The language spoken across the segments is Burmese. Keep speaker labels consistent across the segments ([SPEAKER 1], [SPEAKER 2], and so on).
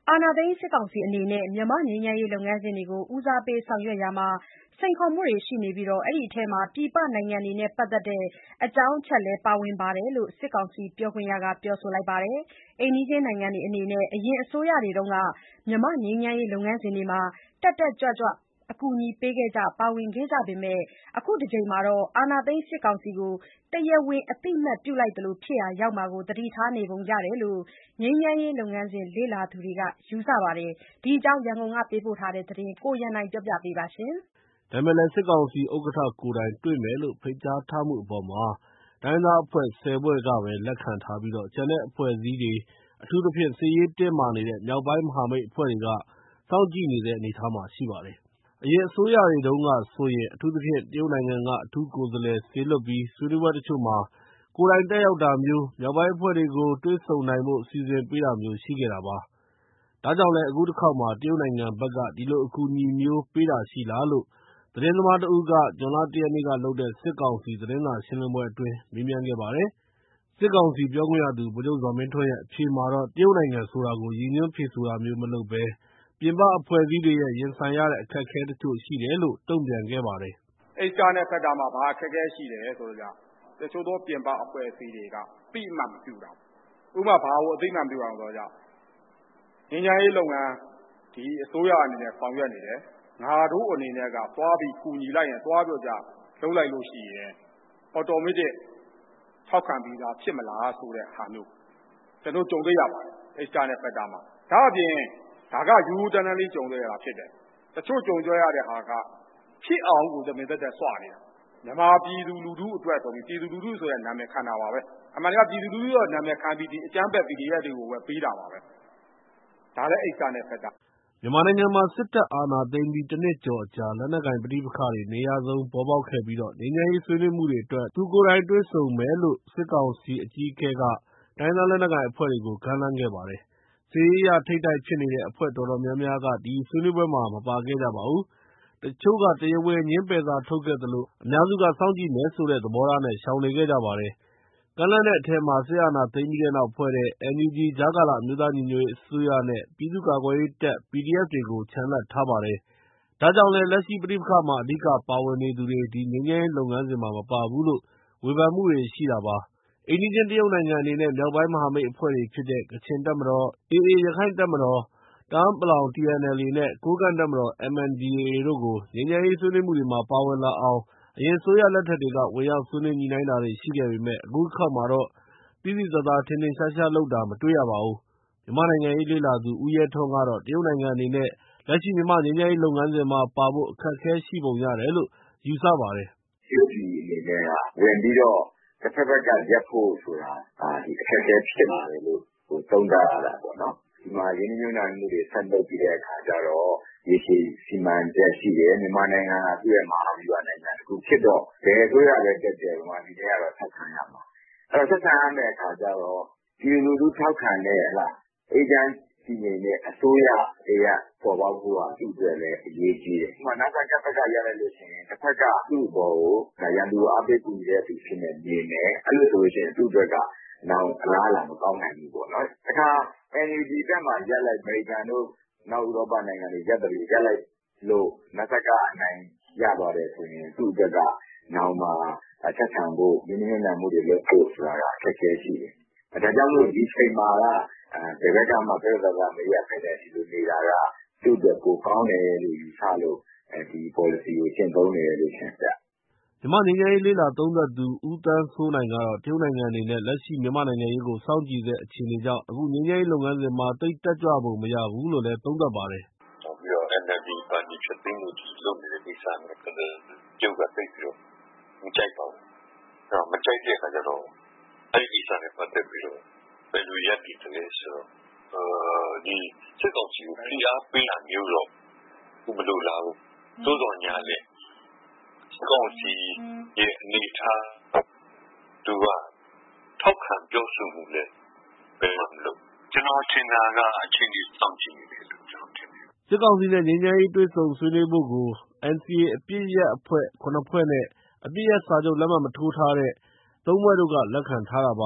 [SPEAKER 1] အာဏာသိမ်းစစ်ကောင်စီအနေနဲ့မြန်မာ့ငြိမ်းချမ်းရေးလုပ်ငန်းစဉ်တွေကိုဦးစားပေးဆောင်ရွက်ရာမှာစိန်ခေါ်မှုတွေရှိနေပြီးအဲဒီထဲမှာပြည်ပနိုင်ငံတွေနဲ့ပတ်သက်တဲ့အကြောင်းအချက်လည်းပါဝင်တယ်လို့စစ်ကောင်စီပြောခွင့်ရကပြောပါတယ်။အိမ်နီးချင်းနိုင်ငံတွေအနေနဲ့အရင်အစိုးရတွေတုန်းကမြန်မာ့ငြိမ်းချမ်းရေးလုပ်ငန်းစဉ်တွေမှာတက်တက်ကြွကြွအကူအညီပေးခဲ့ကြပါဝင်ခဲ့ကြပေမဲ့အခုတကြိမ်မှာအာဏာသိမ်းစစ်ကောင်စီကိုတရားဝင်အသိအမှတ်ပြုလိုက်သလိုဖြစ်ရာရောက်မှာကိုသတိထားနေပုံရတယ်လို့ငြိမ်းချမ်းရေးလုပ်ငန်းစဉ်လေ့လာသူတွေကယူဆပါတယ်။ဒီအကြောင်းရန်ကုန်ကပေးပို့တဲ့သတင်းကိုရန်နိုင်ပြောပြပေးပါမယ်
[SPEAKER 2] ။ဒါပေမဲ့လည်းစစ်ကောင်စီဥက္ကဋ္ဌကိုယ်တိုင်တွေ့မယ်လို့ဖိတ်ကြားထားမှုအပေါ်မှာတိုင်းသားအဖွဲ့10ဖွဲ့ကပဲလက်ခံထားပြီးကျန်တဲ့အဖွဲ့အစည်းတွေအထူးသဖြင့်စစ်ရေးတင်းမာနေတဲ့မြောက်ပိုင်းမဟာမိတ်အဖွဲ့တွေကစောင့်ကြည့်နေတဲ့အနေအထားမှာရှိပါတယ်။အရင်အစိုးရတွေတုန်းကဆိုရင်အထူးသဖြင့်တရုတ်နိုင်ငံကအထူးကိုယ်စားလှယ်စေလွှတ်ပြီးဆွေးနွေးပွဲတချို့မှာကိုယ်တိုင်တက်ရောက်တာမျိုးမြောက်ပိုင်းအဖွဲ့တွေကိုတွေ့ဆုံနိုင်ဖို့စီစဉ်ပေးတာမျိုးရှိခဲ့တာပါ။ဒါကြောင့်လည်းအခုတစ်ခေါက်မှာတရုတ်နိုင်ငံဘက်ကဒီလိုအကူအညီမျိုးပေးတာရှိလားလို့သတင်းသမားတဦးကဇွန်လ 1 ရက်နေ့ကလုပ်တဲ့စစ်ကောင်စီသတင်းစာရှင်းလင်းပွဲအတွင်းမေးမြန်းခဲ့ပါတယ်။စစ်ကောင်စီပြောခွင့်ရသူဗိုလ်ချုပ်ဇော်မင်းထွန်းရဲ့အဖြေမှာတော့တရုတ်နိုင်ငံဆိုတာကိုရည်ညွှန်းဖြေဆိုတာမျိုးမလုပ်ဘဲပြင်ပအဖွဲ့အစည်းတွေရဲ့ရင်ဆိုင်ရတဲ့အခက်အခဲတချို့ရှိတယ်လို့တုံ့ပြန်ခဲ့ပါတယ်
[SPEAKER 3] ။HRနဲ့ဖက်တာမှာဘာအခက်အခဲရှိတယ်ဆိုတော့တချို့သောပြင်ပအဖွဲ့အစည်းတွေကပြိမှတ်မပြုတာ။ဥပမာဘာကိုအသိမှတ်ပြုအောင်ဆိုတော့ငြိမ်းချမ်းရေးလုပ်ငန်းဒီအစိုးရအနေနဲ့ဆောင်ရွက်နေတယ်။ငါတို့အနေနဲ့ကသွားပြီးကူညီလိုက်ရင်သွားပြောကြလုပ်လိုက်လို့ရှိရင် automatic ထောက်ခံပြီးသားဖြစ်မလားဆိုတဲ့ဟာမျိုးကျွန်တော်ကြုံတွေ့ရပါတယ်။ HRနဲ့ဖက်တာမှာဒါအပြင်ဒါကယူတန်းတန်းလေးကြုံတွေ့ရတာဖြစ်တယ်။တချို့ကြုံတွေ့ရတဲ့ဟာကဖြစ်အောင်ကိုသမင်သက်သက်စွနေတာ။မြန်မာပြည်သူလူထုအတွက်ဆိုပြီးပြည်သူလူထုဆိုတဲ့နာမည်ခံတာပါပဲ။အမှန်တရားပြည်သူလူထုရဲ့နာမည်ခံပြီးဒီအကြမ်းဖက် PDF တွေကိုပဲပေးတာပါပဲ။ဒါလည်းHRနဲ့ဖက်တာ
[SPEAKER 2] မြန်မာနိုင်ငံမှာစစ်တပ်အာဏာသိမ်းပြီးတစ်နှစ်ကျော်အကြာလက်နက်ကိုင်ပဋိပက္ခတွေနေရာစုံပေါ်ပေါက်ခဲ့ပြီးငြိမ်းချမ်းရေးဆွေးနွေးမှုတွေအတွက်သူကိုယ်တိုင်တွေ့ဆုံမယ်လို့စစ်ကောင်စီအကြီးအကဲကတိုင်းသားလက်နက်ကိုင်အဖွဲ့တွေကိုကမ်းလှမ်းခဲ့ပါတယ်။စစ်ရေးအရထိပ်တိုက်ဖြစ်နေတဲ့အဖွဲ့တော်တော်များများကဒီဆွေးနွေးပွဲမှာမပါခဲ့ကြပါဘူး။တချို့ကတရားဝင်ငြင်းပယ်စာထုတ်ခဲ့သလိုအများစုကစောင့်ကြည့်မယ်ဆိုတဲ့သဘောထားနဲ့ရှောင်နေခဲ့ကြပါတယ်။ကမ်းလှမ်းတဲ့အထဲမှာစစ်အာဏာသိမ်းပြီးနောက်ဖွဲ့တဲ့ NUG ကြားကာလအမျိုးသားညီညွတ်ရေးအစိုးရနဲ့ပြည်သူ့ကာကွယ်ရေးတပ် PDF တွေကိုချန်လှပ်ထားပါတယ်။ဒါကြောင့်လည်းလက်ရှိပဋိပက္ခမှာအဓိကပါဝင်နေသူတွေဒီငြိမ်းချမ်းရေးလုပ်ငန်းစဉ်မှာမပါဘူးလို့ဝေဖန်မှုတွေရှိတာပါ။အိမ်နီးချင်းတရုတ်နိုင်ငံအနေနဲ့မြောက်ပိုင်းမဟာမိတ်အဖွဲ့တွေဖြစ်တဲ့ကချင်တပ်မတော် AA ရခိုင်တပ်မတော်တအာင်းပလောင် TNLA နဲ့ကိုးကန့်တပ်မတော် MNDAA တို့ကိုငြိမ်းချမ်းရေးဆွေးနွေးမှုတွေမှာပါဝင်လာအောင်အရင်အစိုးရလက်ထက်တွေကဝင်ရောက်ဆွေးနွေးညှိနှိုင်းတာတွေရှိခဲ့ပေမဲ့အခုတစ်ခေါက်မှာတော့သိသိသာသာထင်ထင်ရှားရှားလုပ်တာမတွေ့ရပါဘူး။မြန်မာနိုင်ငံရေးလေ့လာသူဦးရဲထွန်းကတော့တရုတ်နိုင်ငံအနေနဲ့လက်ရှိမြန်မာငြိမ်းချမ်းရေးလုပ်ငန်းစဉ်မှာပါဖို့အခက်အခဲရှိပုံရတယ်လို့ယူဆပါတယ်
[SPEAKER 4] ။တရုတ်ပြည်အနေနဲ့ဝင်ပြီးတော့တစ်ဖက်ဖက်ကရပ်ဖို့ဆိုတာဒီအခက်အခဲဖြစ်လာတယ်လို့သုံးသပ်ရတာပေါ့နော်။ဒီမှာရင်းနှီးမြှုပ်နှံမှုတွေဆက်လုပ်ပြီးတဲ့အခါကျတော့ရေရှည်စီမံချက်ရှိတယ်မြန်မာနိုင်ငံကသူ့ရဲ့မဟာဗျူဟာနိုင်ငံတစ်ခုဖြစ်တော့ဘယ်အစိုးရပဲတက်တယ်မြန်မာပြည်ထဲကတော့ဆက်ဆံရမှာအဲ့တော့ဆက်ဆံရမယ့်အခါကျတော့ဒီလူလူထောက်ခံတဲ့အေဂျင့်စီနေအစိုးရတွေကပေါ်ပေါက်ဖို့သူ့အတွက်လည်းအရေးကြီးတယ်။ဒီမှာနောက်တစ်ဖက်ကရလိုက်လို့ရှိရင်တစ်ဖက်ကသူ့ဘောကိုရန်သူအပိတ်ကူတဲ့သူဖြစ်နေနေမယ်အဲ့လိုဆိုလို့ရှိရင်သူ့အတွက်ကနောက်အလားအလာမကောင်းနိုင်ဘူးပေါ့နော်။တခါ NUG တက်မှရက်လိုက်အမေရိကန်တို့နောက်ဥရောပနိုင်ငံတွေရက်တယ်ရက်လိုက်လို့နစကအနိုင်ရပါတယ်ဆိုရင်သူ့အတွက်ကနောက်မှာဆက်ဆံဖို့ရင်းနှီးမြှုပ်နှံမှုတွေလုပ်ဖို့ဆိုတာကအခက်အခဲရှိတယ်။ဒါကြောင့်မို့ဒီချိန်မှာဒီဘက်ကမှပြဿနာမရခဲ့တဲ့ဒီလိုနေတာကသူ့အတွက်ကိုကောင်းတယ်လို့ယူဆလို့ဒီ policy ကိုရှင်းသုံးတယ်လို့ရှင်းပြ
[SPEAKER 2] ။မြန်မာငြိမ်းချမ်းရေးလေ့လာသုံးသပ်သူဦးသန်းစိုးနိုင်ကတော့တရုတ်နိုင်ငံအနေနဲ့လက်ရှိမြန်မာနိုင်ငံရေးကိုစောင့်ကြည့်တဲ့အခြေအနေကြောင့်အခုငြိမ်းချမ်းရေးလုပ်ငန်းစဉ်မှာသိပ်တက်ကြွပုံမရဘူးလို့လည်းသုံးသပ်ပါတယ်
[SPEAKER 5] ။နောက်ပြီးတော့ NLD ပါတီဖြစ်သိမ်းမှုကြီးလုပ်နေတဲ့ကိစ္စနဲ့ကျုပ်ကသိပြီးတော့မကြိုက်ပါဘူး။မကြိုက်တဲ့အခါကျတော့အဲ့ဒီကိစ္စနဲ့ပတ်သက်ပြီးတော့ဘယ်လိုရပ်တည်တယ်ဆိုတော့ဒီစစ်ကောင်စီကိုဖိအားပေးတာမျိုးတော့မလိုလားဘူး။သို့တော်ညာလေစစ်ကောင်စီရဲ့အနေထားသူကထောက်ခံပြောဆိုမှုနဲ့ဘယ်မှာမလို့ကျွန်တော်ထင်တာကအချင်းကြီးစောင့်ကြည့်နေတယ်လို့ကျွန်တော်ထင်တယ်
[SPEAKER 2] ။စစ်ကောင်စီနဲ့ငြိမ်းချမ်းရေးတွေ့ဆုံဆွေးနွေးဖို့ကို NCA အပစ်ရပ်အဖွဲ့9ဖွဲ့နဲ့အပစ်ရပ်စာချုပ်လက်မှတ်မထိုးထားတဲ့3ဖွဲ့တို့ကလက်ခံထားတာပါ။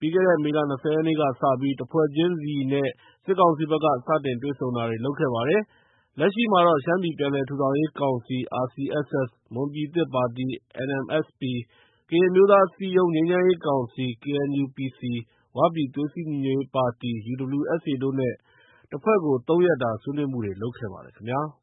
[SPEAKER 2] ပြီးခဲ့တဲ့ မေလ 20 ရက်နေ့ကစပြီး တဖွဲ့ချင်းစီနဲ့ စစ်ကောင်စီဘက်က စတင်တွေ့ဆုံတာတွေ လုပ်ခဲ့ပါတယ်။ လက်ရှိမှာတော့ ရှမ်းပြည်ပြန်လည်ထူထောင်ရေးကောင်စီ RCSS ၊ မွန်ပြည်သစ်ပါတီ NMSP ၊ ကရင်အမျိုးသားအစည်းအရုံး ငြိမ်းချမ်းရေးကောင်စီ KNU-PC ၊ ဝပြည်သွေးစည်းညီညွတ်ရေးပါတီ UWSA တို့နဲ့ တဖွဲ့ကို ၃ ရက်တာ ဆွေးနွေးမှုတွေ လုပ်ခဲ့ပါတယ်ခင်ဗျာ။